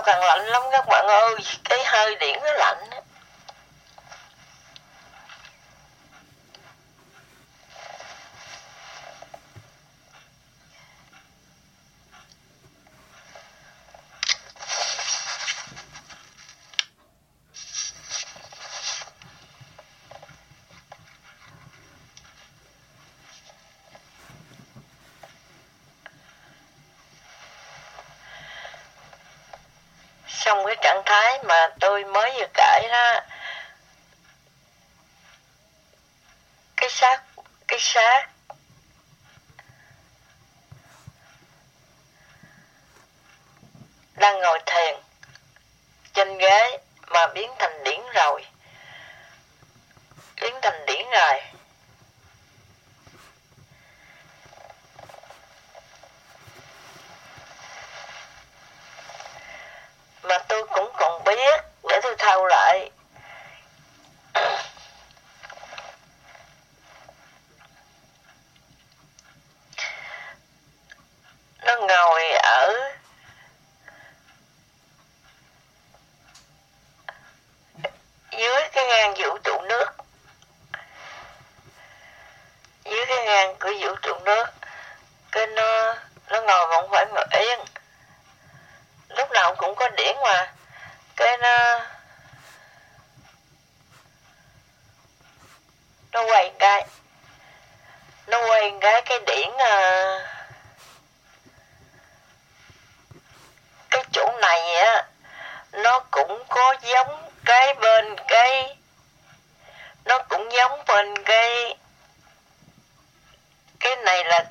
càng lạnh lắm các bạn ơi, cái hơi điển nó lạnh. Xong cái trạng thái mà tôi mới vừa kể đó, cái xác đang ngồi thiền trên ghế mà biến thành điển rồi. Mà tôi cũng còn biết, để tôi thâu lại. Nó ngồi ở dưới cái ngang vũ trụ nước. Dưới cái ngang của vũ trụ nước. Cái nó ngồi mà không phải ngồi yên. Lúc nào cũng có điển mà. Cái nó quay cái. Nó quay cái điển cái chỗ này á, nó cũng có giống cái bên cái, nó cũng giống bên cái này là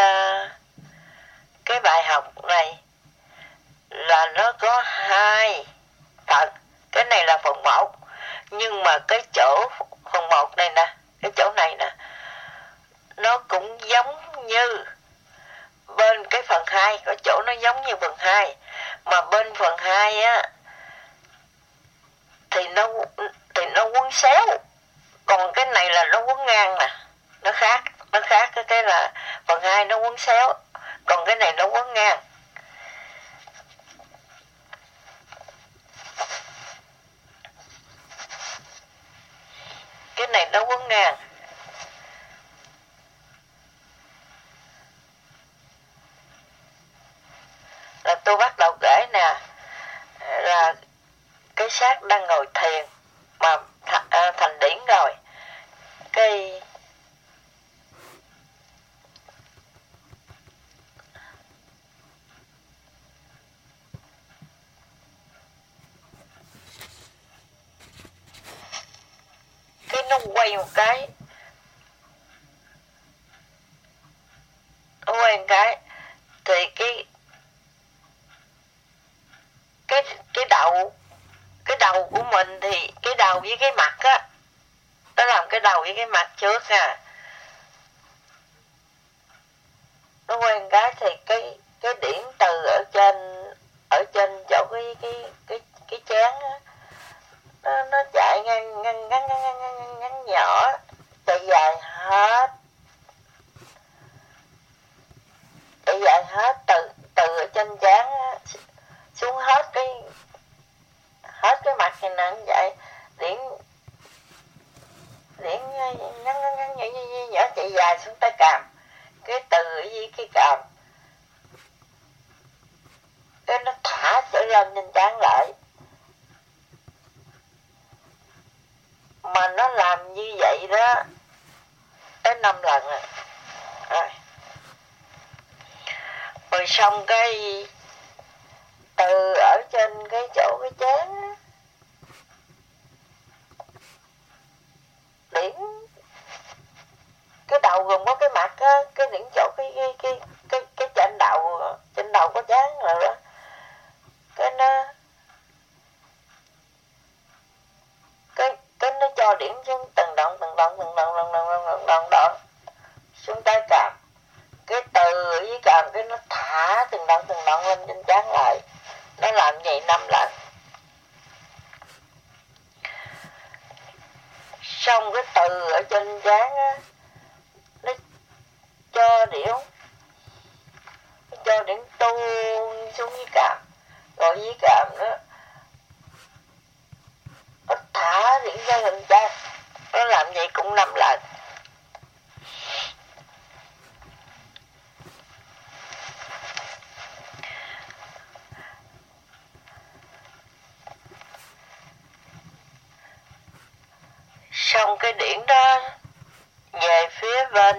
cái bài học này là nó có hai phần. Cái này là phần 1, nhưng mà cái chỗ phần 1 này nè, cái chỗ này nè, nó cũng giống như bên cái phần 2, có chỗ nó giống như phần 2, mà bên phần 2 á thì nó quấn xéo, còn cái này là nó quấn ngang nè, nó khác cái là phần 2 nó quấn xéo, còn cái này nó quấn ngang. Cái này nó quấn ngang. Là tôi bắt đầu kể nè, là cái xác đang ngồi thiền mà thành điển rồi. Cái nó quay một cái, thì cái đầu của mình, thì cái đầu với cái mặt á, nó làm cái đầu với cái mặt trước à. Nó quay một cái thì cái điển từ ở trên chỗ cái chán á, nó chạy ngắn nhỏ, chạy dài hết từ ở trên trán xuống hết cái mặt này nè, vậy điển ngắn nhỏ chạy dài xuống tới cằm, cái từ ở dưới cái cằm, cái nó thả trở lên trên trán lại. Mà nó làm như vậy đó tới 5 lần rồi. Rồi xong cái từ ở trên cái chỗ cái chán điển, cái đầu gồm có cái mặt á, cái điển chỗ cái trên đầu có chán rồi đó. Cái nó cho điển xuống từng đoạn xuống tới cằm, cái từ ở dưới cằm, cái nó thả từng đoạn lên trên trán lại. Nó làm vậy 5 lần. Xong cái từ ở trên trán á, nó cho điển tuôn xuống dưới cằm, Rồi với cảm nó thả điện ra hình cha, nó làm vậy cũng 5 lần. Xong cái điển đó về phía bên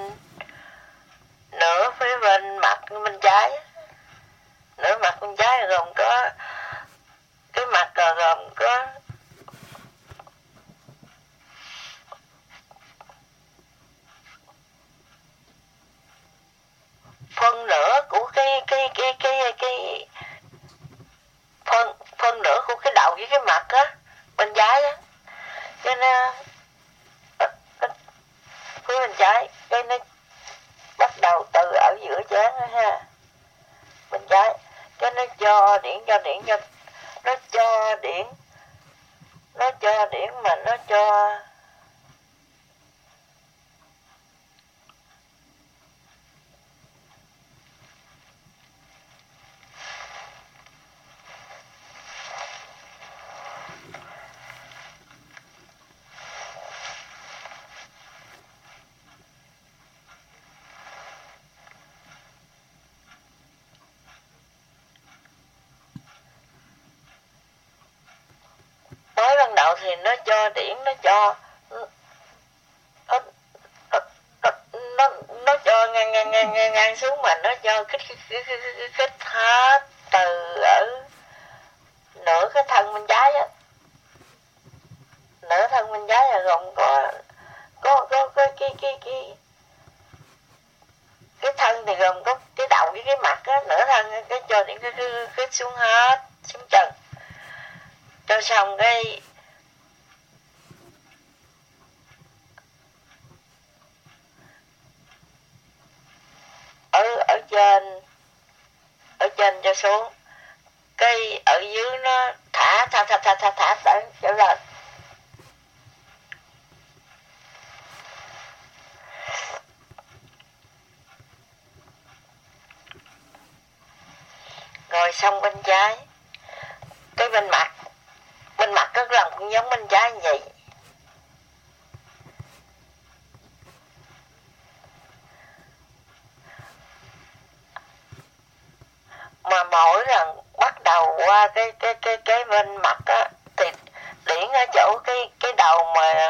nửa phía bên mặt bên trái, nửa mặt bên trái gồm có cái mặt gồm có phân nửa của cái phân nửa của cái đầu với cái mặt á bên trái á, cái nó phía bên trái, cái nó bắt đầu từ ở giữa trán đó ha, bên trái, cái nó cho điển nó cho điển mà nó cho mới ban đầu thì nó cho điển, nó cho nó cho ngang xuống, mà nó cho khích hết từ ở nửa cái thân bên trái á, nửa thân bên trái là gồm có cái thân thì gồm có cái đầu với cái mặt á, nửa thân cái cho những cái xuống hết xuống chân, cho xong cái ở trên cho xuống, cái ở dưới nó thả trở lên. Rồi xong bên trái, cái bên mặt cái lòng cũng giống bên trái như vậy. Mà mỗi lần bắt đầu qua cái bên mặt á thì điển ở chỗ cái đầu mà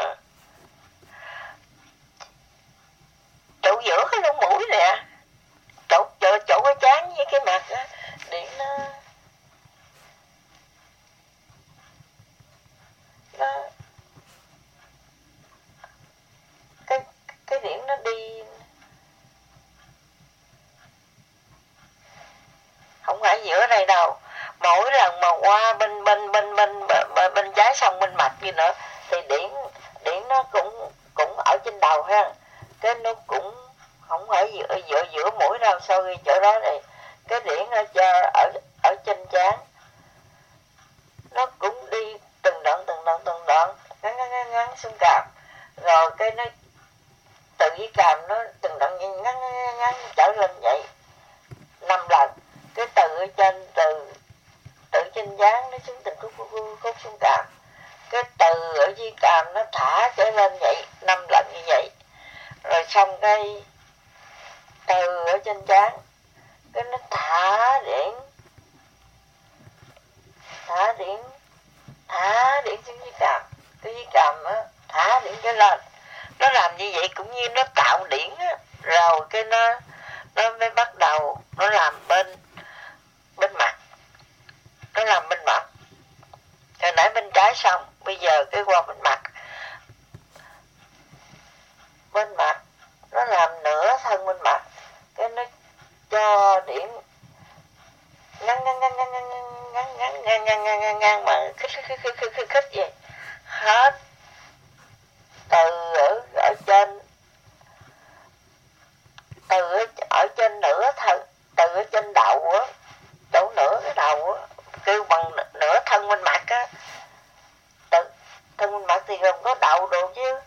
chỗ giữa cái lỗ mũi nè, chỗ cái trán với cái mặt á, điển nó cái điển nó đi, không phải giữa đây đâu, mỗi lần mà qua bên trái xong bên mặt gì nữa thì điển nó cũng ở trên đầu ha, cái nó cũng không phải giữa mũi đâu, sau khi chỗ đó này cái điển ở trên trán nó cũng đi từng đoạn ngắn xuống cằm, rồi cái nó từ cái cằm nó từng đoạn ngắn trở lên vậy 5 lần, cái từ ở trên từ trên trán nó xuống từng khúc xuống cằm, cái từ ở dưới cằm nó thả trở lên vậy 5 lần như vậy, rồi xong cái từ ở trên trán cái nó thả điển xuống dưới cằm, cái dưới cằm á thả điển trở lên, nó làm như vậy cũng như nó tạo điển á, rồi cái nó mới bắt đầu nó làm bên mặt, nó làm bên mặt, hồi nãy bên trái xong, bây giờ cái qua bên mặt nó làm nửa thân bên mặt, cái nó cho điển ngang mà khích vậy hết, từ ở trên, từ ở trên nửa thân, từ ở trên đầu á, chỗ nửa cái đầu á, kêu bằng nửa thân bên mặt á, thân bên mặt thì gồm có đầu đồ chứ,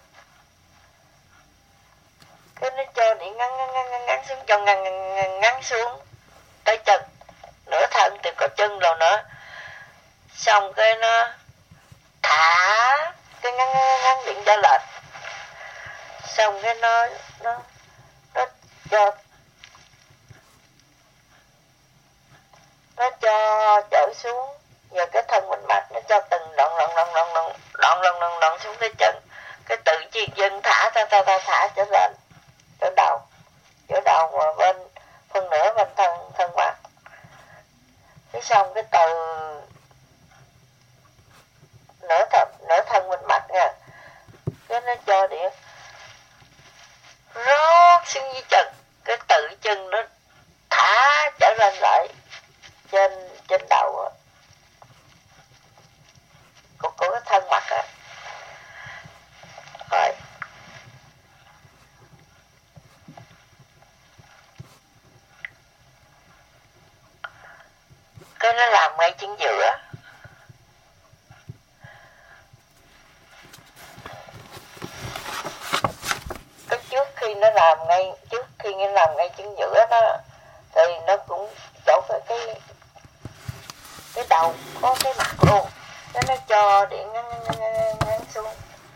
cái nó cho điện ngắn xuống, cho ngắn xuống tới chân nửa thân thì có chân rồi nữa. Xong cái nó thả cái ngắn điện ra lệch. Xong cái nó cho chở xuống, nhờ cái thân mình mạch nó cho từng đoạn xuống tới chân. Cái tự chi dân thả trở lên chỗ đầu mà bên phần nửa bên thân mặt. Cái xong cái từ nửa thân mình mạch nha, cái nó cho điện rót xuống dưới chân, cái tự chân nó thả trở lên lại trên đầu của cái thân mặt á. Rồi cái nó làm ngay chân giữa. Cái trước khi nó làm ngay chân giữa đó thì nó cũng chỗ cái đầu có cái mặt luôn, nó cho điện ngắn xuống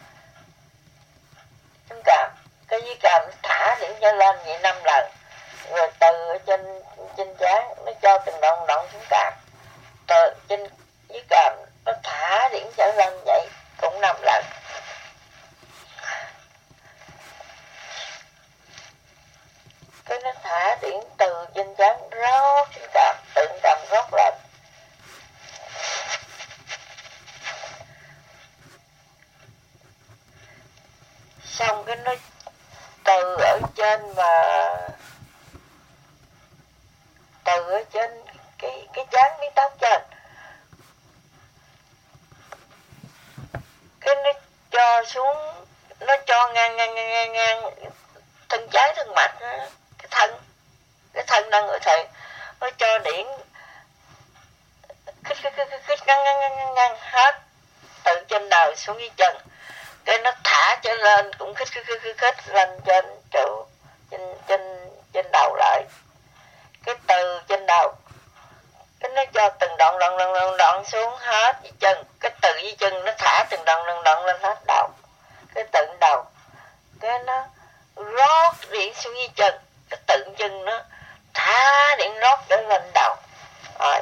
chân càm. Cái dưới càm thả điện cho lên vậy 5 lần, rồi từ ở trên trán nó cho từng đoạn xuống càm, từ trên dưới càm nó thả điện trở lên vậy cũng 5 lần. Cái nó thả điện từ trên trán rót xuống càm, tự càm rót lên. Xong cái nó từ ở trên cái trán miếng tóc trên, cái nó cho xuống, nó cho ngang thân trái thân mặt, cái thân đang ở thầy, nó cho điện khích ngang hết từ trên đầu xuống dưới chân. Cái nó thả trở lên cũng khích lên trên chỗ trên đầu lại. Cái từ trên đầu cái nó cho từng đoạn xuống hết dưới chân. Cái từ dưới chân nó thả từng đoạn lên hết đầu. Cái từ đầu cái nó rót điện xuống dưới chân, cái tự chân nó thả điện rót trở lên đầu. Rồi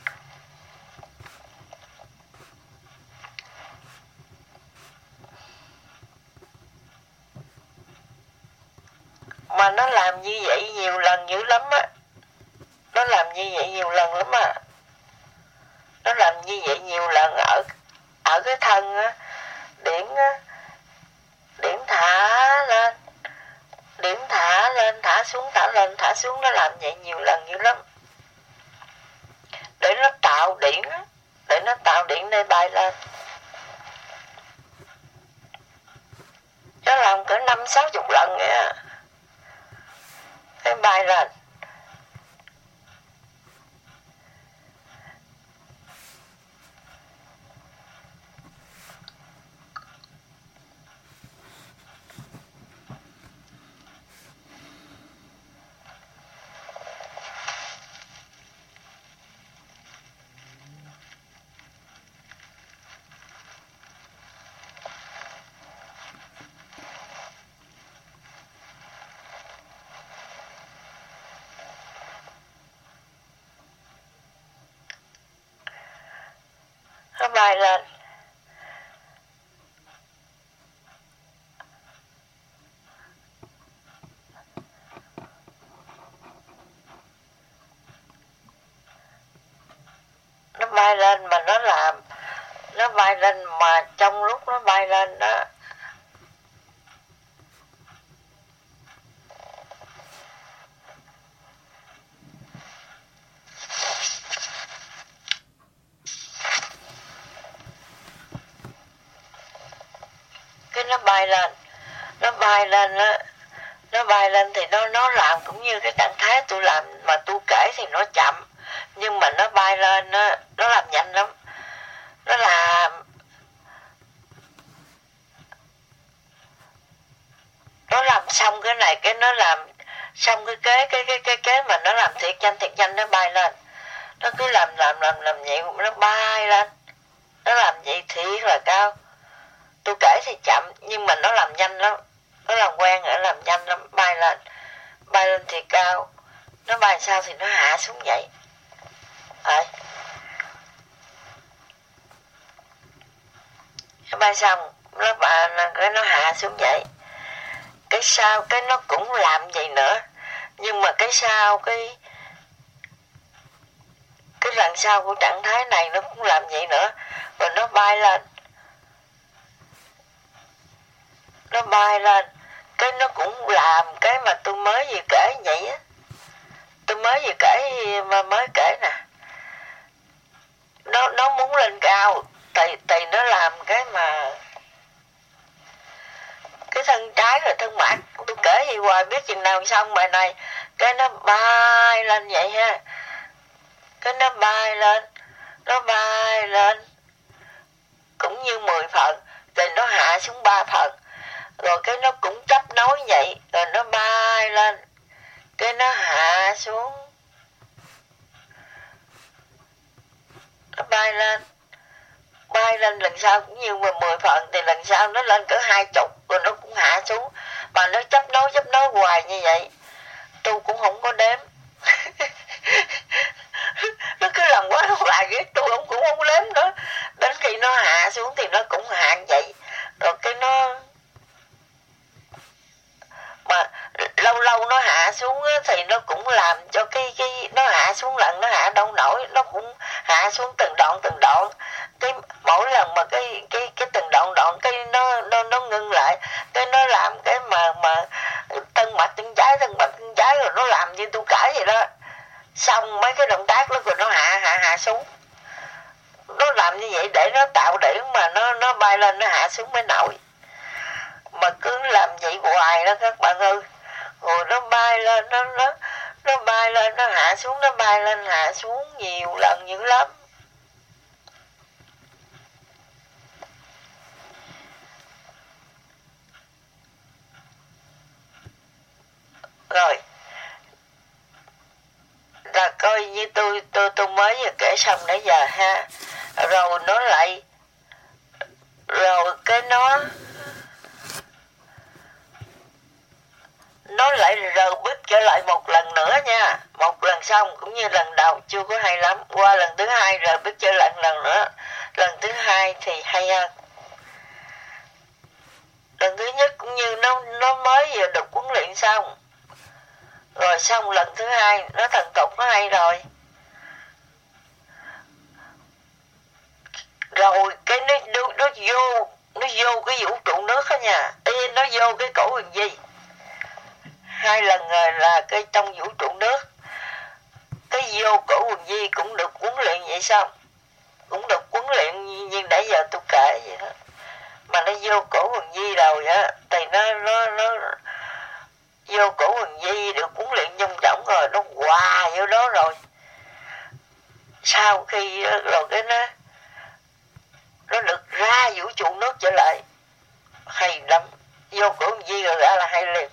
mà nó làm như vậy nhiều lần dữ lắm á. Nó làm như vậy nhiều lần lắm à. Nó làm như vậy nhiều lần ở cái thân á. Điểm thả lên, điểm thả lên, thả xuống, thả lên, thả xuống. Nó làm vậy nhiều lần dữ lắm. Để nó tạo điện á. Để nó tạo điện để bay lên. Nó làm cỡ 50-60 lần vậy á. Cái bay lên. Nó bay lên. Nó bay lên mà nó làm, nó bay lên mà trong lúc nó bay lên đó, nó bay lên á, nó bay lên thì nó làm cũng như cái trạng thái tôi làm mà tôi kể thì nó chậm, nhưng mà nó bay lên á, nó làm nhanh lắm. Nó làm xong cái này, cái nó làm xong cái kế mà nó làm thiệt nhanh nó bay lên. cứ làm vậy, nó bay lên, nó làm vậy thiệt là cao. Tôi kể thì chậm nhưng mà nó làm nhanh lắm, nó làm quen rồi, nó làm nhanh lắm, bay lên thì cao, nó bay sao thì nó hạ xuống vậy. Nó bay xong nó hạ xuống vậy. Cái sau cái nó cũng làm vậy nữa, nhưng mà cái sau cái lần sau của trạng thái này nó cũng làm vậy nữa, rồi nó bay lên, cái nó cũng làm cái mà tôi mới vừa kể vậy á, tôi mới vừa kể mà mới kể nè. Nó muốn lên cao, tùy nó làm cái mà cái thân trái rồi thân mặt. Tôi kể gì hoài biết chừng nào xong bài này. Cái nó bay lên vậy ha, cái nó bay lên cũng như 10 phần, rồi nó hạ xuống 3 phần, rồi cái nó cũng chấp nối vậy, rồi nó bay lên, cái nó hạ xuống, nó bay lên lần sau cũng như 10 phần, thì lần sau nó lên cỡ 20, rồi nó cũng hạ xuống, mà nó chấp nối hoài như vậy, tôi cũng không có đếm. Nó cứ làm quá hoài ghét, tôi cũng không đếm nữa. Đến khi nó hạ xuống thì nó cũng hạ vậy, rồi cái nó mà lâu nó hạ xuống thì nó cũng làm cho cái nó hạ xuống lần, nó hạ đâu nổi, nó cũng hạ xuống từng đoạn. Cái mỗi lần mà cái từng đoạn cái nó ngưng lại, cái nó làm cái mà thân mặt chân trái rồi nó làm như tôi kể vậy đó. Xong mấy cái động tác đó rồi nó hạ xuống, nó làm như vậy để nó tạo điểm mà nó bay lên nó hạ xuống mới nổi. Mà cứ làm vậy hoài đó các bạn ơi, rồi nó bay lên nó bay lên nó hạ xuống, nó bay lên hạ xuống nhiều lần dữ lắm. Rồi là coi như tôi mới vừa kể xong nãy giờ ha. Rồi nó lại, rồi cái nó lại rờ bít trở lại một lần nữa nha. Một lần xong cũng như lần đầu chưa có hay lắm, qua lần thứ hai rờ bít trở lại lần nữa. Lần thứ hai thì hay hơn. Lần thứ nhất cũng như nó mới vừa được huấn luyện xong, rồi xong lần thứ hai nó thần tục, nó hay rồi. Rồi cái nó vô cái vũ trụ nước đó nha. Ê, nó vô cái cổ huyền vi 2 lần rồi, là cái trong vũ trụ nước. Cái vô cổ huyền vi cũng được huấn luyện vậy xong, cũng được huấn luyện như nãy giờ tôi kể vậy đó. Mà nó vô cổ huyền vi rồi á, thì nó vô cổ huyền vi được huấn luyện trong trọng rồi, nó hòa vô đó rồi. Sau khi rồi cái nó được ra vũ trụ nước trở lại, hay lắm. Vô cổ huyền vi rồi ra là hay liền.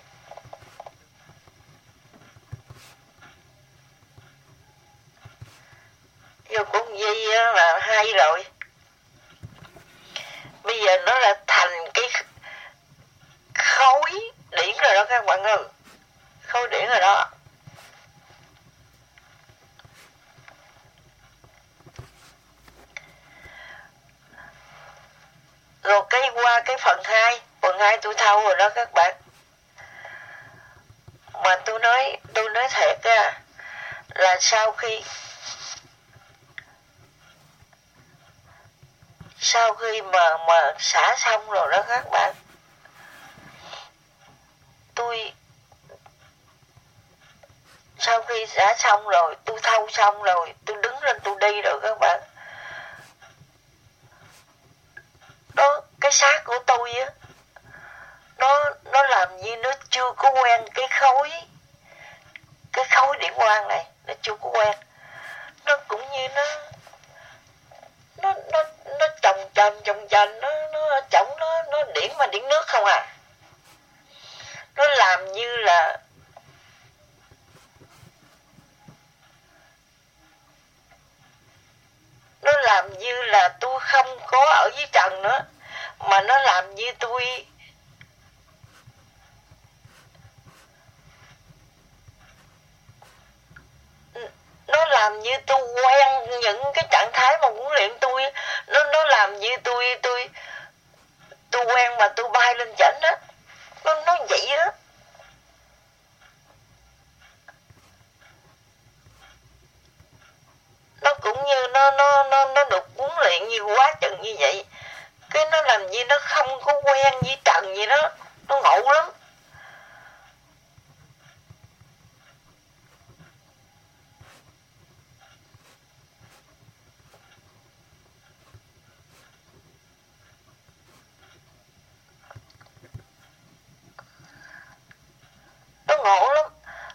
Vô cổ huyền vi là hay rồi. Bây giờ nó là thành cái khối điển rồi đó các bạn ơi, khối điển rồi đó. Rồi cái qua cái phần 2 tôi thâu rồi đó các bạn. Mà tôi nói thiệt á, là sau khi mà xả xong rồi đó các bạn, sau khi xả xong rồi, tôi thâu xong rồi, tôi đứng lên tôi đi rồi các bạn. Đó, cái xác của tôi á, nó làm như nó chưa có quen cái khối điển quang này, nó chưa có quen. Nó cũng như nó chồng nó chổng, nó điển mà điển nước không à. Nó làm như là làm như là tôi không có ở dưới trần nữa, mà nó làm như tôi quen những cái trạng thái mà huấn luyện tôi. Nó làm như tôi quen mà tôi bay lên chảnh á. Nó vậy đó. Nó cũng như nó được huấn luyện như quá chừng như vậy. Cái nó làm như nó không có quen với trần gì đó. Nó ngộ lắm. Nó ngộ lắm.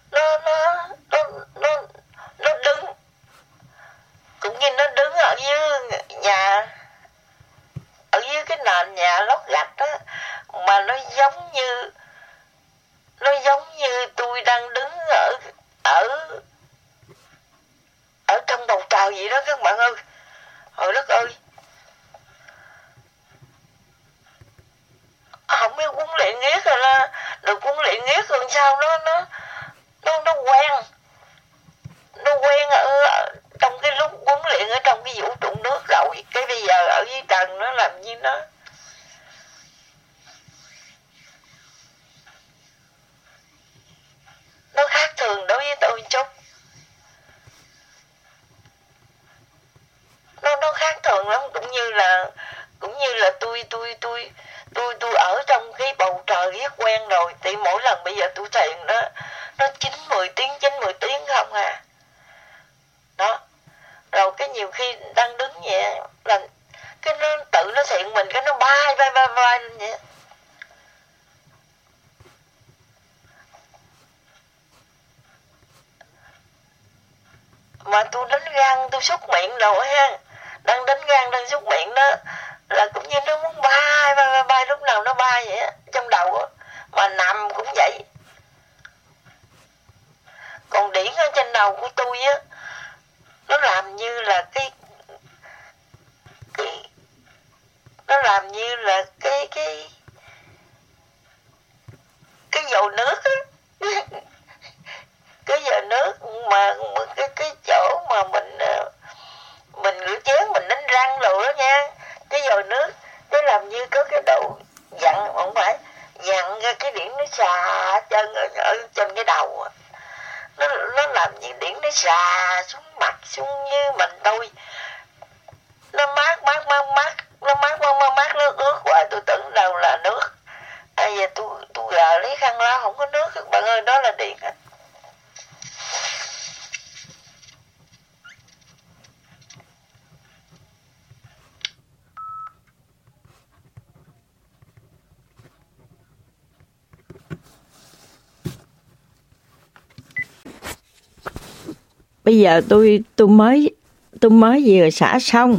Nó đứng. Cũng như nó đứng ở dưới nhà, ở dưới cái nền nhà lót gạch đó, mà nó giống như tôi đang đứng ở trong bầu trời vậy đó các bạn ơi. Trời đất ơi. Không biết huấn luyện riết rồi là được huấn luyện riết rồi sao nó quen. Nó quen ở trong cái lúc huấn luyện ở trong cái vũ trụ nước rồi. Cái bây giờ ở dưới trần nó làm như nó khác thường đối với tôi chút. Nó khác thường lắm. Cũng như là tôi ở trong cái bầu trời rất quen rồi. Thì mỗi lần bây giờ tôi thiền nó 9-10 tiếng không à. Đó. Rồi cái nhiều khi đang đứng vậy là cái nó tự nó thiện mình, cái nó bay lên vậy. Mà tôi đánh răng, tôi súc miệng rồi ha. Đang đánh răng, đang súc miệng đó, là cũng như nó muốn bay lúc nào nó bay vậy á, trong đầu á. Mà nằm cũng vậy. Còn điển ở trên đầu của tôi á, nó làm như là nó làm như là cái dầu nước á. Cái dầu nước mà cái chỗ mà mình rửa chén, mình đánh răng rồi đó nha. Cái dầu nước nó làm như có cái độ dặn, không phải dặn ra cái điển nó xà chân ở trên cái đầu. Nó làm như điển nó xà xuống mặt, xuống như mình tôi. Nó mát, nó ướt hoài. Tôi tưởng đâu là nước. Giờ tôi gờ lấy khăn lau không có nước các bạn ơi, đó là điện á. Bây giờ tôi mới vừa xả xong.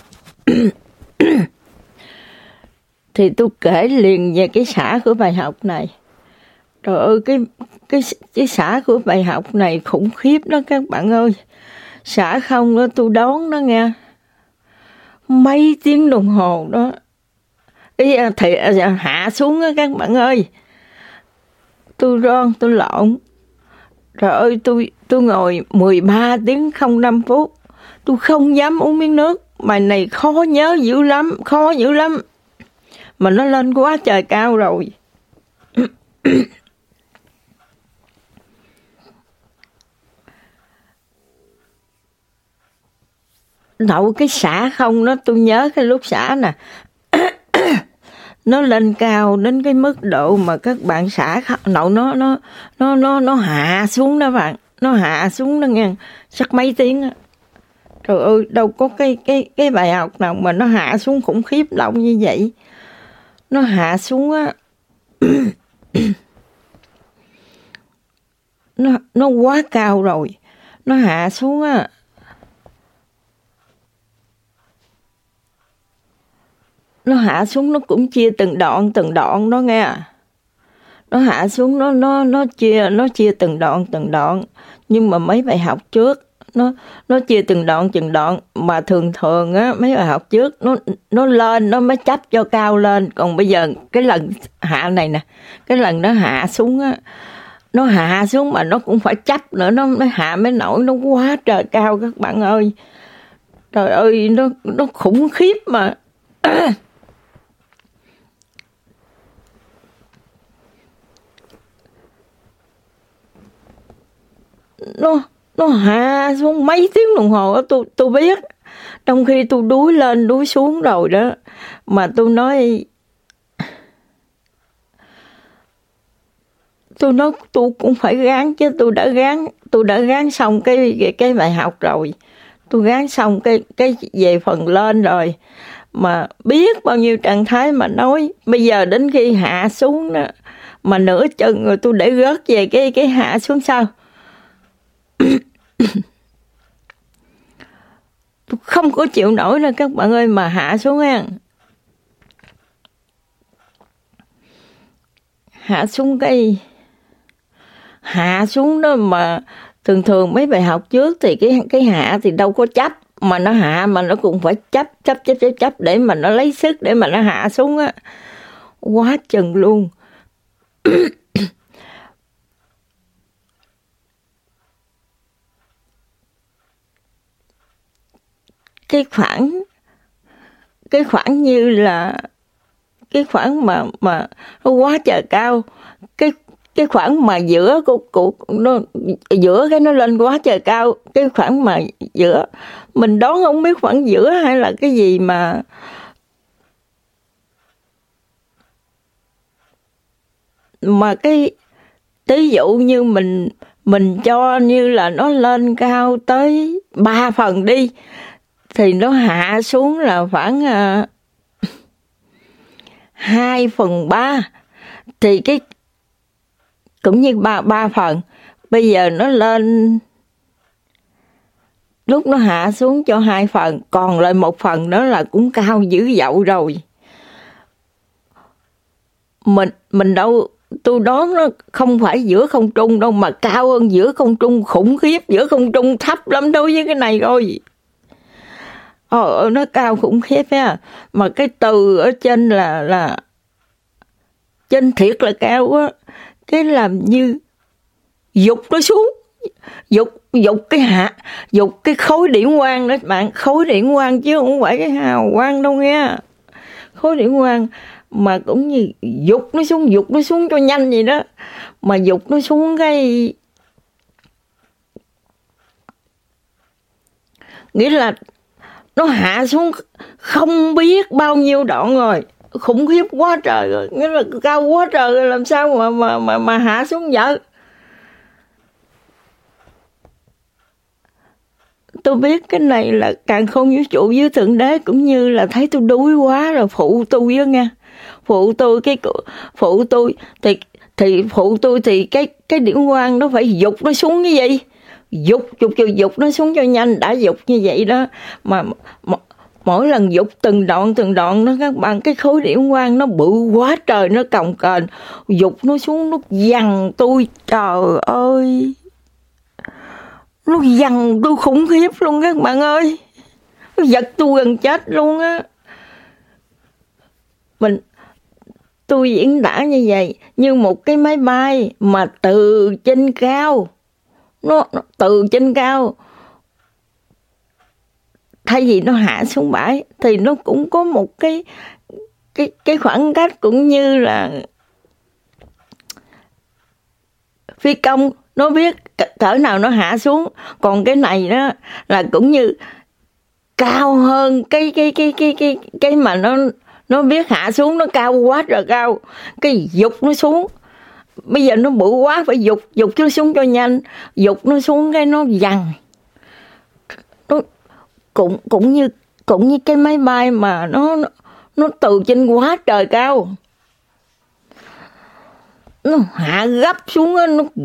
Thì tôi kể liền về cái xả của bài học này. Trời ơi, cái xả của bài học này khủng khiếp đó các bạn ơi. Xả không đó, tôi đón đó nghe. Mấy tiếng đồng hồ đó. Thì hạ xuống đó các bạn ơi. Tôi ron, tôi lộn. Trời ơi, tôi ngồi 13 tiếng 05 phút. Tôi không dám uống miếng nước. Bài này khó nhớ dữ lắm. Mà nó lên quá trời cao rồi. Đậu cái xả không đó, tôi nhớ cái lúc xả nè. Nó lên cao đến cái mức độ mà các bạn xả đậu nó hạ xuống đó bạn. Nó hạ xuống đó nghe. Chắc mấy tiếng á. Trời ơi, đâu có cái bài học nào mà nó hạ xuống khủng khiếp đâu như vậy. Nó hạ xuống á. Nó quá cao rồi. Nó hạ xuống á. Nó hạ xuống nó cũng chia từng đoạn đó nghe. Nó hạ xuống nó chia từng đoạn. Nhưng mà mấy bài học trước nó chia từng đoạn mà thường á mấy bài học trước nó lên nó mới chấp cho cao lên, còn bây giờ cái lần hạ này nè, cái lần nó hạ xuống á, nó hạ xuống mà nó cũng phải chấp nữa, nó mới hạ mới nổi, nó quá trời cao các bạn ơi. Trời ơi, nó khủng khiếp mà. Nó hạ xuống mấy tiếng đồng hồ, tôi biết, trong khi tôi đuối lên đuối xuống rồi đó, mà tôi nói tôi cũng phải gắng chứ, tôi đã gắng xong cái bài học rồi, tôi gắng xong cái về phần lên rồi, mà biết bao nhiêu trạng thái mà nói, bây giờ đến khi hạ xuống đó, mà nửa chân rồi tôi để rớt về cái hạ xuống sau. Tôi không có chịu nổi đâu các bạn ơi, mà hạ xuống ha. Hạ xuống đó mà thường mấy bài học trước thì cái hạ thì đâu có chấp, mà nó hạ mà nó cũng phải chấp để mà nó lấy sức để mà nó hạ xuống á. Quá chừng luôn. cái khoảng như là cái khoảng mà nó quá trời cao, cái khoảng mà giữa của nó giữa cái nó lên quá trời cao, cái khoảng mà giữa mình đoán không biết khoảng giữa hay là cái gì mà cái ví dụ như mình cho như là nó lên cao tới 3 phần đi, thì nó hạ xuống là khoảng 2/3, thì cái cũng như 3 phần. Bây giờ nó lên, lúc nó hạ xuống cho 2 phần, còn lại 1 phần đó là cũng cao dữ dội rồi. Mình đâu, tôi đoán nó không phải giữa không trung đâu, mà cao hơn giữa không trung khủng khiếp, giữa không trung thấp lắm đối với cái này rồi. Nó cao khủng khiếp á, mà cái từ ở trên là trên thiệt là cao á, cái làm như dục nó xuống, dục cái khối điện quang đó bạn, khối điện quang chứ không phải cái hào quang đâu nghe, khối điện quang mà cũng như dục nó xuống cho nhanh vậy đó, mà dục nó xuống cái nghĩa là nó hạ xuống không biết bao nhiêu đoạn rồi, khủng khiếp quá trời rồi, nghĩa là cao quá trời rồi, làm sao mà hạ xuống vậy. Tôi biết cái này là càn khôn vũ trụ với thượng đế, cũng như là thấy tôi đuối quá rồi phụ tôi á nha, phụ tôi thì cái điểm quang nó phải dục nó xuống như vậy, dục nó xuống cho nhanh, đã dục như vậy đó, mà mỗi lần dục từng đoạn đó các bạn, cái khối điểm quang nó bự quá trời, nó cồng kềnh, dục nó xuống nó giằng tôi, trời ơi, nó giằng tôi khủng khiếp luôn các bạn ơi, nó giật tôi gần chết luôn á. Tôi diễn tả như vậy, như một cái máy bay mà từ trên cao, nó từ trên cao, thay vì nó hạ xuống bãi thì nó cũng có một cái khoảng cách, cũng như là phi công nó biết cỡ nào nó hạ xuống, còn cái này đó là cũng như cao hơn cái mà nó biết hạ xuống, nó cao quá trời cao, cái dục nó xuống, bây giờ nó bự quá phải dục nó xuống cho nhanh, dục nó xuống cái nó dằn, nó cũng như cái máy bay mà nó từ trên quá trời cao, nó hạ gấp xuống đó, nó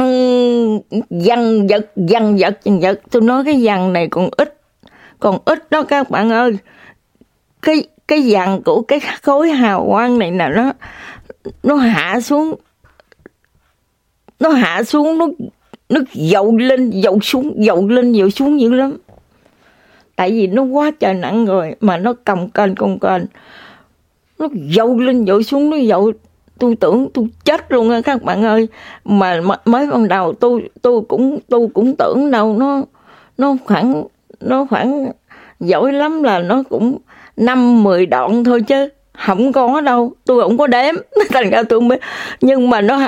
dằn giật. Tôi nói cái dằn này còn ít đó các bạn ơi, cái dằn của cái khối hào quang này nè, nó hạ xuống nó nó dội lên dội xuống dữ lắm. Tại vì nó quá trời nặng rồi mà nó cồng kềnh, nó dội lên dội xuống, nó dội, tôi tưởng tôi chết luôn á các bạn ơi. Mà mới ban đầu tôi cũng tưởng đâu nó khoảng giỏi lắm là nó cũng 5-10 đoạn thôi chứ không có đâu, tôi không có đếm. Thành ra tôi biết, nhưng mà nó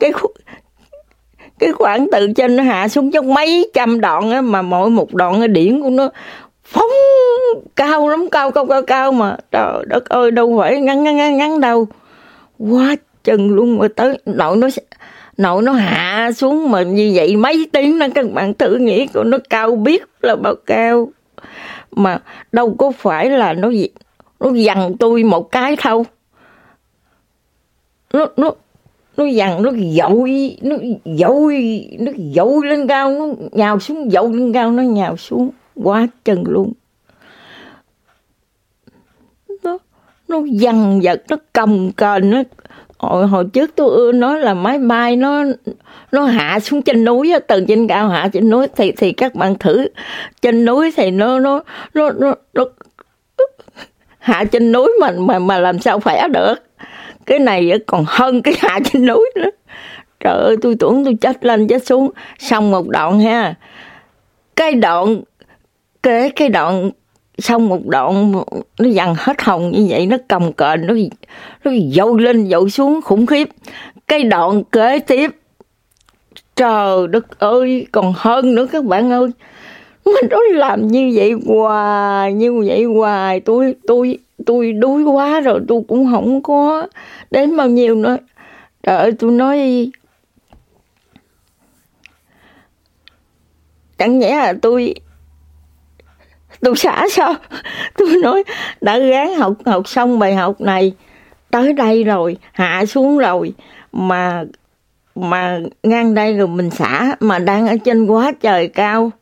cái khoảng từ trên nó hạ xuống trong mấy trăm đoạn á, mà mỗi một đoạn cái điển của nó phóng cao lắm, cao mà trời đất ơi, đâu phải ngắn đâu, quá chừng luôn. Mà tới nội nó hạ xuống mà như vậy mấy tiếng đó, các bạn thử nghĩ của nó cao biết là bao cao. Mà đâu có phải là nó dằn tôi một cái đâu, nó dằn, nó dội lên cao, nó nhào xuống, dội lên cao, nó nhào xuống quá chừng luôn. Nó dằn vật, nó cồng kềnh. Nó hồi trước tôi ưa nói là máy bay nó hạ xuống trên núi, từ trên cao hạ trên núi, thì các bạn thử trên núi thì nó hạ trên núi mà làm sao khỏe được. Cái này còn hơn cái hạ trên núi nữa. Trời ơi, tôi tưởng tôi chết lên chết xuống. Xong một đoạn ha, cái đoạn xong một đoạn nó dằn hết hồn như vậy, nó cồng kềnh, nó dội lên dội xuống khủng khiếp. Cái đoạn kế tiếp, trời đất ơi, còn hơn nữa các bạn ơi. Mình nó làm như vậy hoài, tôi đuối quá rồi, tôi cũng không có đến bao nhiêu nữa. Trời ơi, tôi nói chẳng nhẽ là tôi xả sao? Tôi nói đã gắng học xong bài học này tới đây rồi, hạ xuống rồi mà ngang đây rồi mình xả, mà đang ở trên quá trời cao.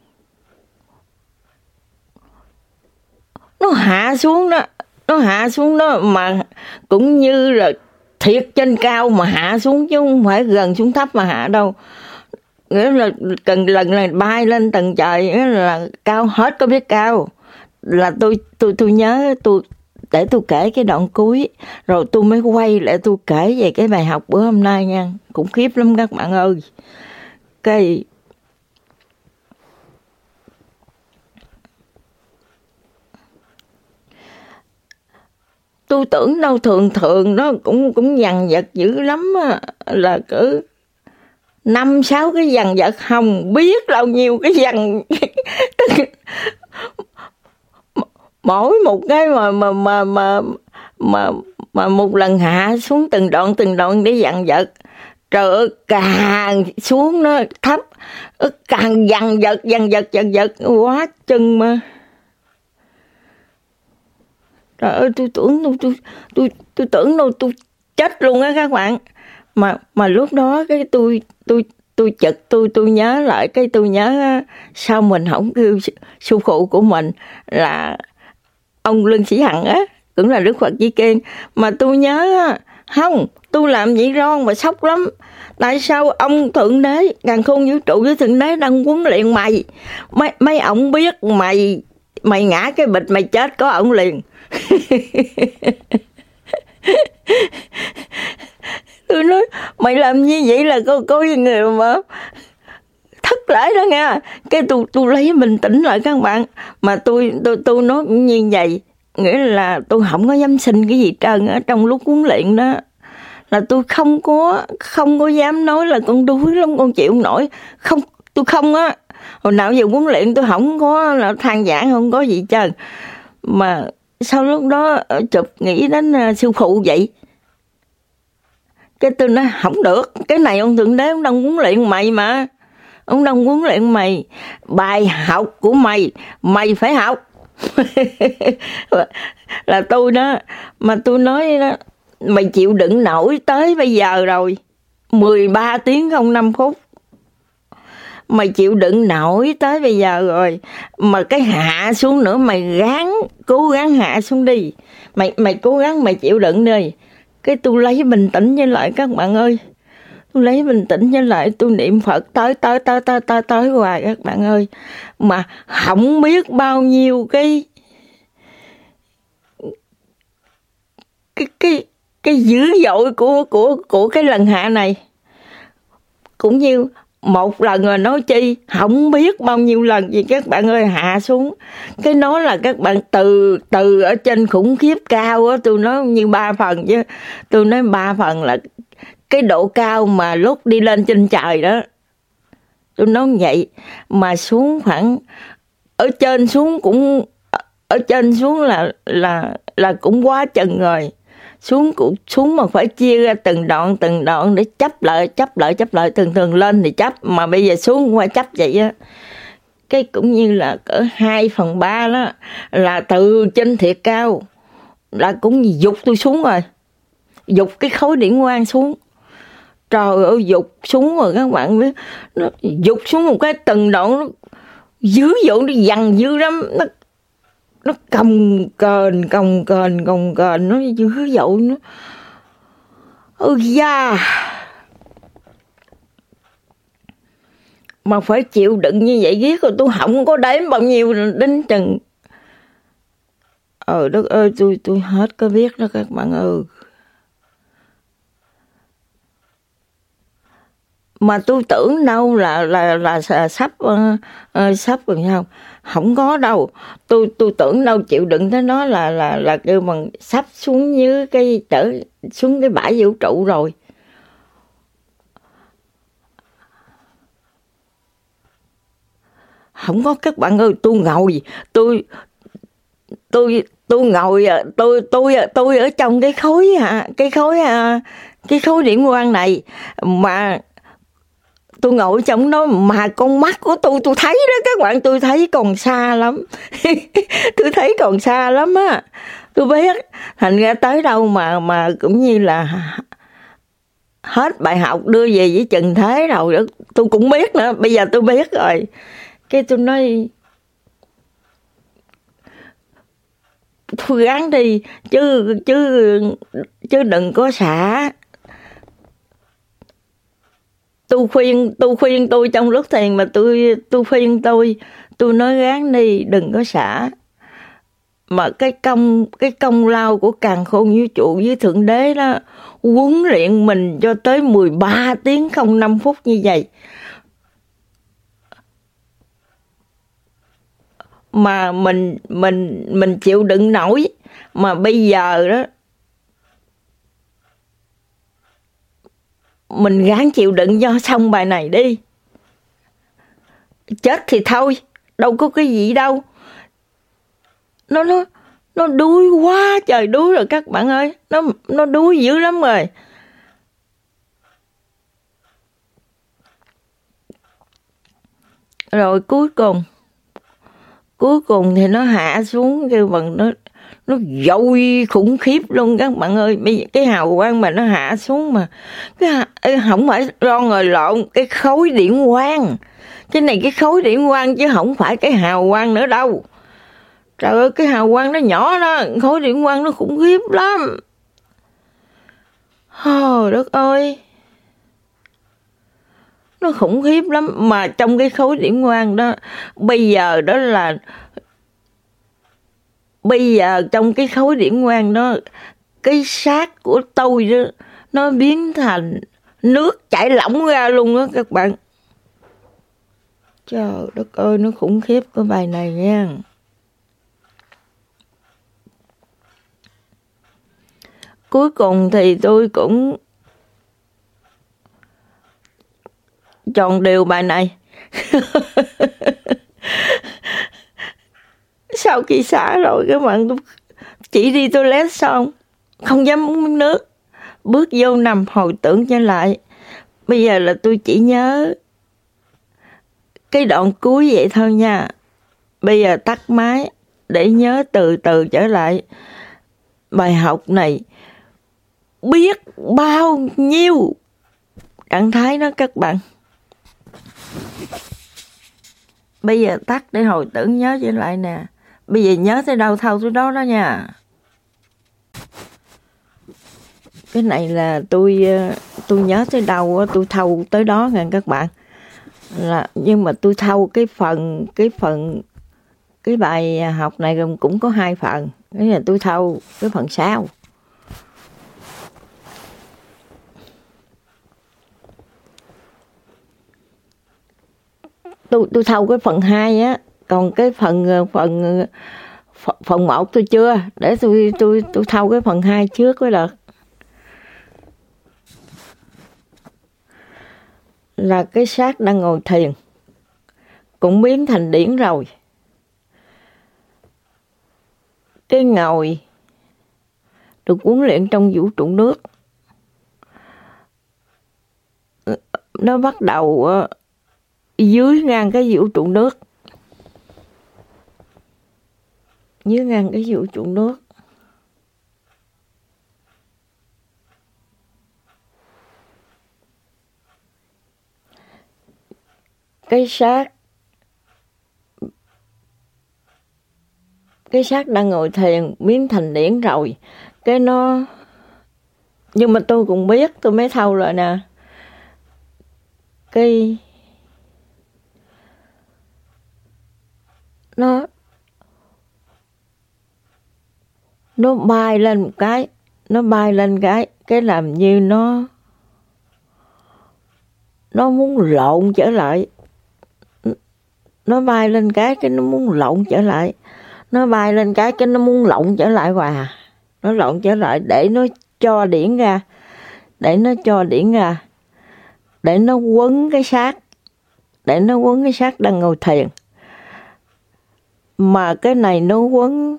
Nó hạ xuống đó mà cũng như là thiệt trên cao mà hạ xuống, chứ không phải gần xuống thấp mà hạ đâu. Nghĩa là cần lần này bay lên tầng trời, nghĩa là cao hết có biết cao. Là tôi nhớ, để tôi kể cái đoạn cuối rồi tôi mới quay lại tôi kể về cái bài học bữa hôm nay nha. Khủng khiếp lắm các bạn ơi. Cái tôi tưởng đâu thường nó cũng dằn vật dữ lắm á, là cỡ 5-6 cái dằn vật, không biết bao nhiêu cái dằn. Mỗi một cái mà một lần hạ xuống từng đoạn để dằn vật. Trời ơi, càng xuống nó thấp, càng dằn vật quá chừng mà. Trời ơi, tôi tưởng đâu tôi chết luôn á các bạn. Mà lúc đó cái tôi nhớ lại, cái tôi nhớ sao mình không kêu sư phụ của mình là ông Lương Sĩ Hằng á, cũng là Đức Phật Di Kiên, mà tôi nhớ không, tôi làm vậy ron mà sốc lắm. Tại sao ông Thượng Đế, Càn Khôn Vũ Trụ với Thượng Đế đang huấn luyện mày, mấy ông biết mày ngã cái bịch mày chết có ổng liền. Tôi nói mày làm như vậy là có người mà thất lễ đó nha. Cái tôi lấy bình tĩnh lại các bạn, mà tôi nói như vậy, nghĩa là tôi không có dám xin cái gì trơn ở trong lúc huấn luyện đó. Là tôi không có dám nói là con đuối lắm, con chịu không nổi. Không, tôi không á. Hồi nào giờ huấn luyện tôi không có là than vãn, không có gì trơn. Mà sau lúc đó chụp nghĩ đến sư phụ vậy. Cái tôi nói không được, cái này ông Thượng Đế ông đang huấn luyện mày mà. Ông đang huấn luyện mày, bài học của mày phải học. Là tôi đó, mà tôi nói đó, mày chịu đựng nổi tới bây giờ rồi, 13 tiếng 05 phút. Mày chịu đựng nổi tới bây giờ rồi, mà cái hạ xuống nữa mày cố gắng hạ xuống đi. Mày cố gắng mày chịu đựng đi. Cái tôi lấy bình tĩnh với lại các bạn ơi. Tôi lấy bình tĩnh trở lại, tôi niệm Phật tới hoài các bạn ơi. Mà không biết bao nhiêu cái dữ dội của cái lần hạ này. Cũng như một lần rồi nói chi, không biết bao nhiêu lần gì các bạn ơi, hạ xuống. Cái nói là các bạn từ ở trên khủng khiếp cao á, tôi nói như 3 phần chứ. Tôi nói 3 phần là cái độ cao mà lúc đi lên trên trời đó. Tôi nói vậy, mà xuống khoảng ở trên xuống là cũng quá chừng rồi. Xuống mà phải chia ra từng đoạn để chấp lại thường lên thì chấp, mà bây giờ xuống cũng phải chấp vậy á. Cái cũng như là cỡ 2/3 đó là từ trên thiệt cao là cũng dục tôi xuống rồi, dục cái khối điển quang xuống. Trời ơi, dục xuống rồi các bạn biết, nó dục xuống một cái từng đoạn, nó dữ dội, nó dằn dữ lắm, nó cồng kềnh, nó dữ dội, nó da. Mà phải chịu đựng như vậy riết rồi tôi không có đếm bao nhiêu đến chừng. Đất ơi, tôi hết có biết đó các bạn ơi. Mà tôi tưởng đâu là sắp rồi sao? Không có đâu. Tôi tưởng đâu chịu đựng tới nó là kêu bằng sắp xuống dưới xuống cái bãi vũ trụ rồi. Không có các bạn ơi, tôi ngồi tôi ở trong cái khối điển quang này, mà tôi ngồi trong đó mà con mắt của tôi thấy đó các bạn, tôi thấy còn xa lắm. Tôi thấy còn xa lắm á. Tôi biết thành ra tới đâu mà cũng như là hết bài học đưa về với trần thế rồi đó. Tôi cũng biết nữa, bây giờ tôi biết rồi. Cái tôi nói thôi gắng đi chứ đừng có xả. Tôi khuyên tôi trong lúc thiền mà tôi khuyên tôi nói gắng đi, đừng có xả. Mà cái công lao của càn khôn vũ trụ với thượng đế đó huấn luyện mình cho tới 13 tiếng 05 phút như vậy. Mà mình chịu đựng nổi. Mà bây giờ đó mình gắng chịu đựng cho xong bài này đi. Chết thì thôi, đâu có cái gì đâu. Nó đuối quá trời đuối rồi các bạn ơi. Nó đuối dữ lắm rồi. Rồi cuối cùng thì nó hạ xuống kêu bằng nó dội khủng khiếp luôn các bạn ơi. Bây giờ cái hào quang mà nó hạ xuống mà không phải ron rồi lộn, cái khối điển quang. Cái này cái khối điển quang chứ không phải cái hào quang nữa đâu. Trời ơi, cái hào quang nó nhỏ đó, khối điển quang nó khủng khiếp lắm. Đất ơi, nó khủng khiếp lắm. Mà trong cái khối điển quang đó, bây giờ trong cái khối điển quang đó, cái xác của tôi đó nó biến thành nước chảy lỏng ra luôn đó các bạn. Trời đất ơi, nó khủng khiếp cái bài này nha. Cuối cùng thì tôi cũng tròn đều bài này. Sau khi xả rồi các bạn, tôi chỉ đi toilet xong, không dám uống miếng nước, bước vô nằm hồi tưởng trở lại. Bây giờ là tôi chỉ nhớ cái đoạn cuối vậy thôi nha. Bây giờ tắt máy để nhớ từ từ trở lại bài học này. Biết bao nhiêu trạng thái đó các bạn. Bây giờ tắt để hồi tưởng nhớ trở lại nè. Bây giờ nhớ tới đâu thâu tới đó đó nha. Cái này là tôi tôi nhớ tới đâu tôi thâu tới đó nha các bạn. Nhưng mà tôi thâu cái bài học này cũng có 2 phần. Cái là tôi thâu cái phần sau. Tôi thâu cái phần 2 á, còn cái phần 1 tôi chưa, để tôi thâu cái phần 2 trước cái đợt. Là cái xác đang ngồi thiền cũng biến thành điển rồi. Cái ngồi được huấn luyện trong vũ trụ nước. Nó bắt đầu dưới ngang cái vũ trụ nước. Dưới ngang cái vũ trụ nước. Cái xác đang ngồi thiền biến thành điển rồi. Cái nó... Nhưng mà tôi cũng biết, tôi mới thâu lại nè. Cái... Nó bay lên một cái. Nó bay lên cái làm như nó muốn lộn trở lại. Nó bay lên cái nó muốn lộn trở lại. Nó bay lên cái nó muốn lộn trở lại hoài. Nó lộn trở lại để nó cho điển ra. Để nó cho điển ra. Để nó quấn cái xác. Để nó quấn cái xác đang ngồi thiền. Mà cái này nó quấn...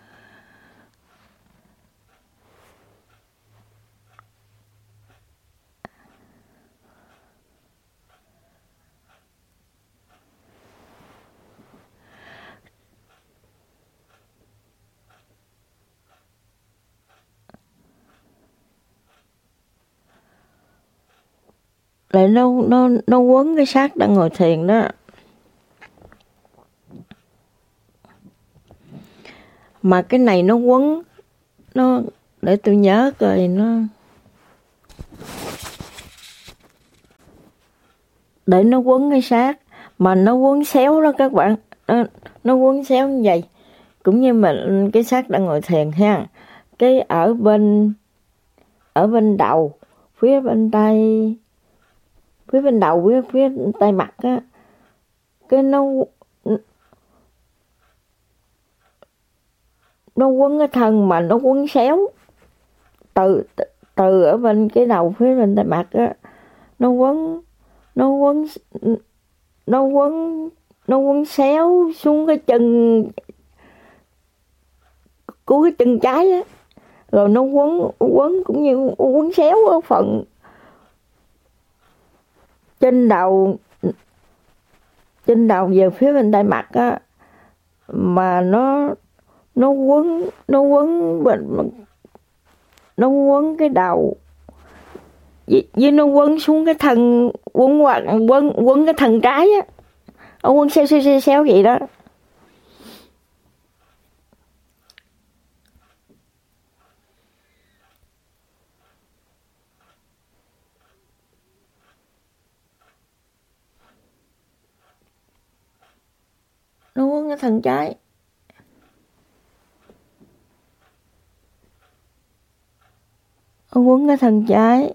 Lại nó quấn cái xác đang ngồi thiền đó. Mà cái này nó quấn, nó để tôi nhớ coi nó. Để nó quấn cái xác, mà nó quấn xéo đó các bạn. Nó quấn xéo như vậy. Cũng như mà cái xác đang ngồi thiền ha. Cái ở bên đầu, phía bên đầu, phía tay mặt á, cái nó quấn cái thân mà nó quấn xéo từ ở bên cái đầu phía bên tay mặt á, nó quấn xéo xuống cái chân của cái chân trái á, rồi nó quấn cũng như quấn xéo ở phần trên đầu về phía bên tay mặt á, mà nó quấn cái đầu với nó quấn xuống cái thân, quấn cái thân trái á, nó quấn xéo vậy đó. Nó quấn cái thân trái. Nó quấn cái thân trái.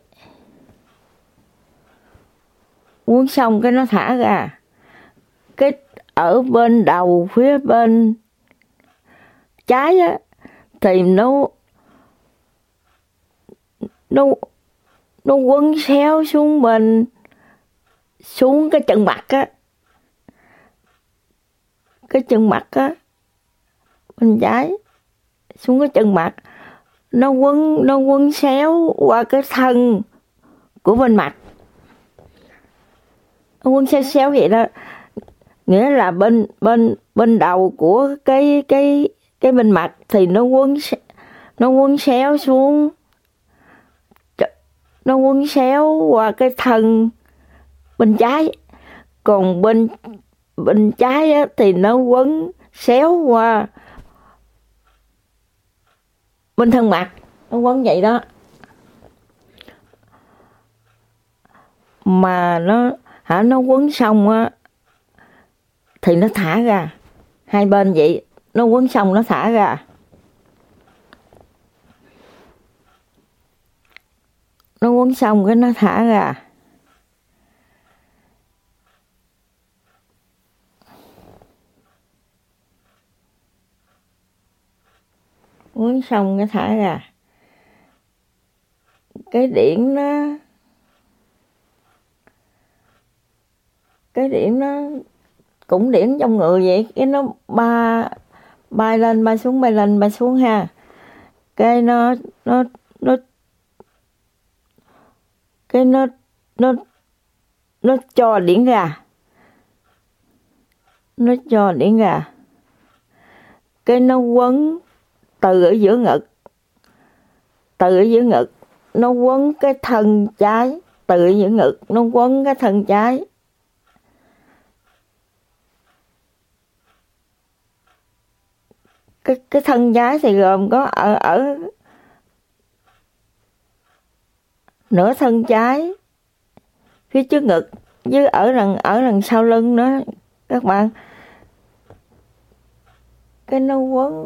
Quấn xong cái nó thả ra. Cái ở bên đầu phía bên trái á, thì nó quấn xéo xuống cái chân mặt á. Cái chân mặt á, bên trái xuống cái chân mặt, nó quấn xéo qua cái thân của bên mặt. Nó quấn xéo vậy đó. Nghĩa là bên đầu của cái bên mặt thì nó quấn xéo xuống, nó quấn xéo qua cái thân bên trái. Còn bên trái á, thì nó quấn xéo qua bên thân mặt. Nó quấn vậy đó. mà nó quấn xong á thì nó thả ra. Hai bên vậy, nó quấn xong nó thả ra. Nó quấn xong cái nó thả ra. Quấn xong cái thả ra. Cái điển nó cũng điển trong người vậy, cái nó bay lên bay xuống bay lên bay xuống ha. Cái nó cho điển ra. Nó cho điển ra. Cái nó quấn từ ở giữa ngực. Từ ở giữa ngực nó quấn cái thân trái. Từ ở giữa ngực nó quấn cái thân trái. Cái thân trái thì gồm có ở nửa thân trái phía trước ngực với ở đằng sau lưng nữa các bạn. Cái nó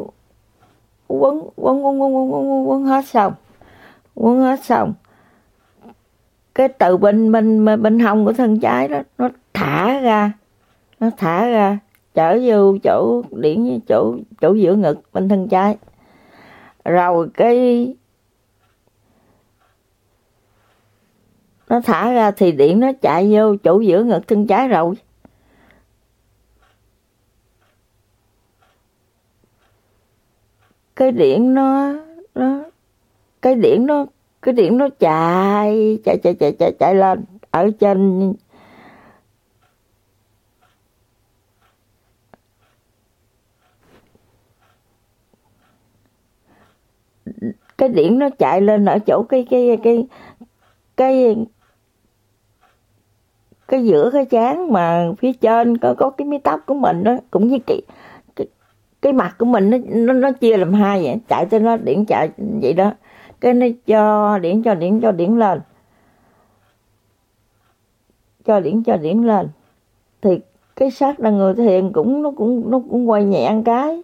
quấn hết xong. Quấn hết xong. Cái từ bên hông của thân trái đó nó thả ra. Nó thả ra trở vô chỗ điển, chỗ giữa ngực bên thân trái. Rồi cái nó thả ra thì điển nó chạy vô chỗ giữa ngực thân trái rồi. Cái điển nó chạy lên ở trên. Cái điển nó chạy lên ở chỗ cái giữa cái trán mà phía trên có cái mái tóc của mình đó, cũng như cái mặt của mình nó chia làm hai vậy, chạy tới nó điển chạy vậy đó. Cái nó cho điển lên. Cho điển lên. Thì cái xác là người thiền nó cũng quay nhẹ một cái.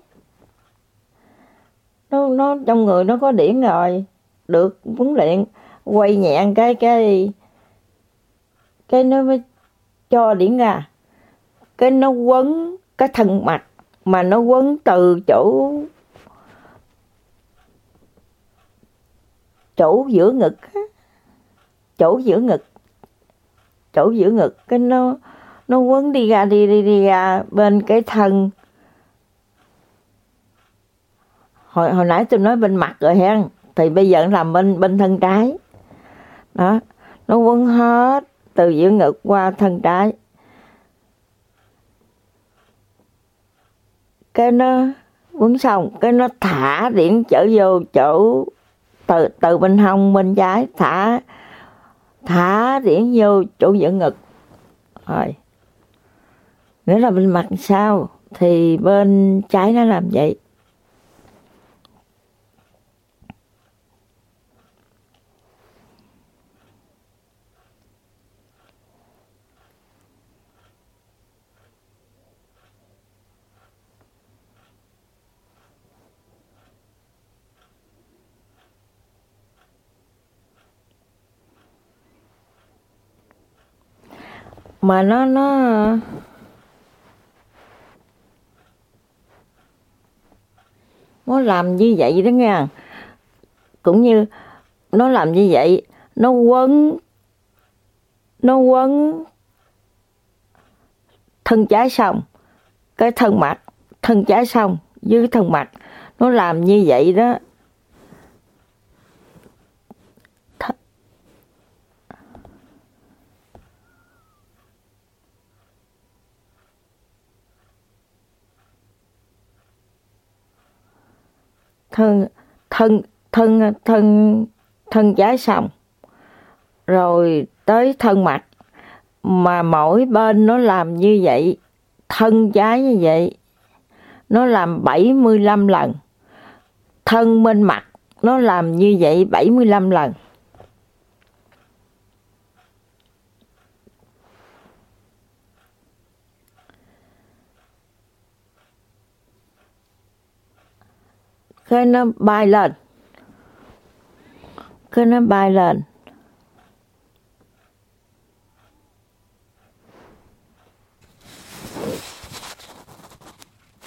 Nó trong người nó có điển rồi, được huấn luyện, quay nhẹ cái nó mới cho điển ra. Cái nó quấn cái thân mặt, mà nó quấn từ chỗ giữa ngực. Chỗ giữa ngực cái nó quấn đi ra bên cái thân. Hồi nãy tôi nói bên mặt rồi ha, thì bây giờ làm bên thân trái. Đó, nó quấn hết từ giữa ngực qua thân trái. Cái nó quấn xong, cái nó thả điển trở vô chỗ từ bên hông bên trái, thả điển vô chỗ giữa ngực. Rồi. Nghĩa là bên mặt sao thì bên trái nó làm vậy. Mà nó làm như vậy đó nha. Cũng như nó làm như vậy, nó quấn thân trái xong, cái thân trái xong với thân mặt, nó làm như vậy đó. Thân trái xong rồi tới thân mặt, mà mỗi bên nó làm như vậy, thân trái như vậy nó làm 75 lần, thân bên mặt nó làm như vậy 75 lần. cái nó bay lên,